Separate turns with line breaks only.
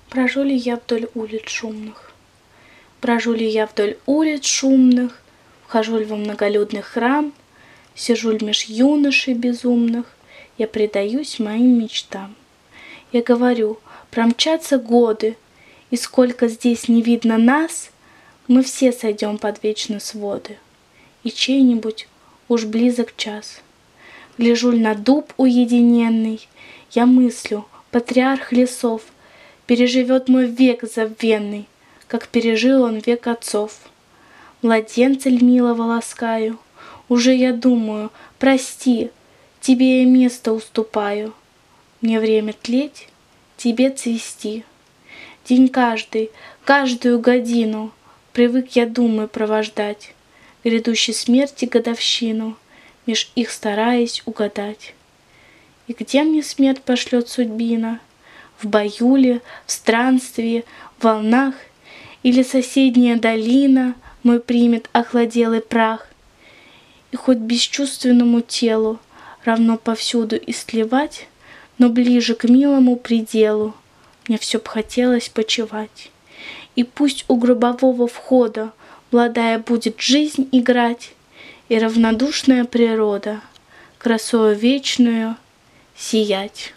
Брожу ли я вдоль улиц шумных? Брожу ли я вдоль улиц шумных? Вхожу ли во многолюдный храм? Сижу ли меж юношей безумных? Я предаюсь моим мечтам. Я говорю, промчатся годы, и сколько здесь не видно нас, мы все сойдем под вечные своды, и чей-нибудь уж близок час. Гляжу ль на дуб уединенный, я мыслю, патриарх лесов переживет мой век забвенный, как пережил он век отцов. Младенца ль милого ласкаю, уже я думаю, прости, тебе я место уступаю. Мне время тлеть, тебе цвести. День каждый, каждую годину привык я думы провождать, грядущей смерти годовщину, меж их стараясь угадать. И где мне смерть пошлет судьбина? В бою ли, в странстве, в волнах, или соседняя долина мой примет охладелый прах? И хоть бесчувственному телу равно повсюду истлевать, но ближе к милому пределу мне все б хотелось почивать. И пусть у гробового входа молодая будет жизнь играть, и равнодушная природа красою вечную сиять.